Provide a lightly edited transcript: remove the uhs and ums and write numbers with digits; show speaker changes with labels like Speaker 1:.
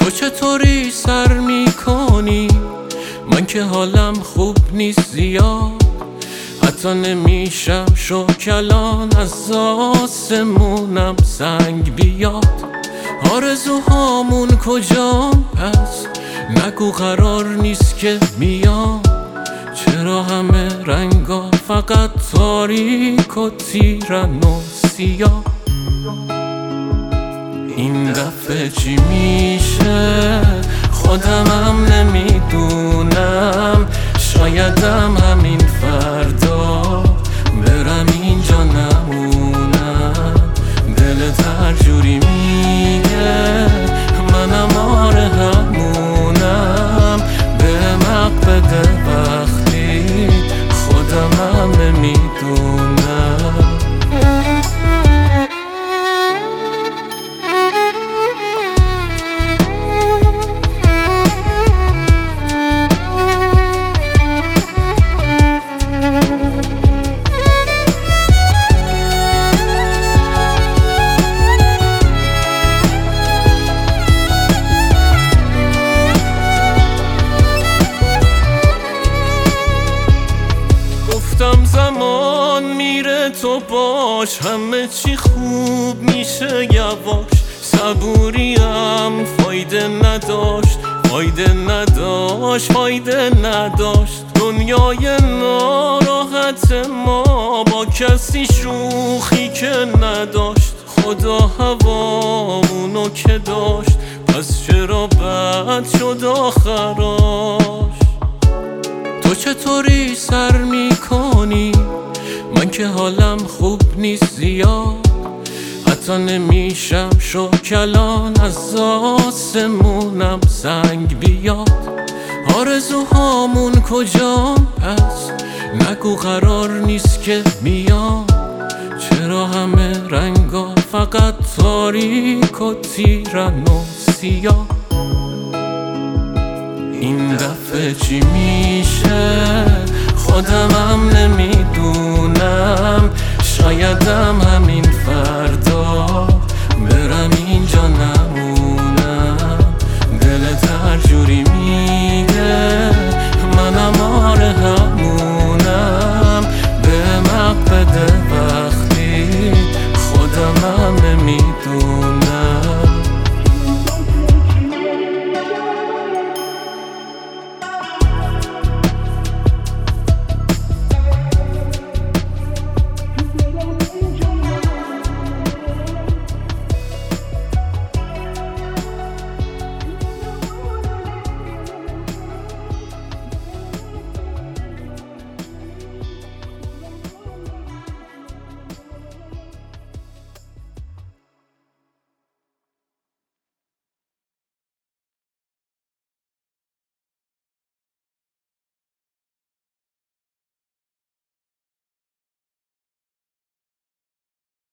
Speaker 1: تو چطوری سر میکنی؟ من که حالم خوب نیست زیاد، حتی نمیشم شوکلان از آسمونم سنگ بیاد. آرزوهامون کجان پس؟ نگو قرار نیست که میام. چرا همه رنگا فقط تاریک و تیرن و سیاه؟ این دفعه چی میشه خودمم نمیدونم. شایدم همین فردا برم اینجا نمونم. دلت هر جوری میگه منم آره همونم. به مق بده وقتی خودمم نمیدونم. زمان میره تو باش، همه چی خوب میشه یواش. صبوریم فایده نداشت، فایده نداشت. دنیای ناراحت ما با کسی شوخی که نداشت. خدا هوامونو که داشت، پس چرا بد شد آخراش؟ تو چطوری سر میکنی؟ من که حالم خوب نیست زیاد، حتی نمیشم شوکلان از آسمونم سنگ بیاد. آرزوهامون کجان پس؟ نگو قرار نیست که میام. چرا همه رنگا فقط تاریک و تیرن و سیاه؟ این دفعه چی میشه خودمم نمیدونم. شایدم همین فردا برم اینجا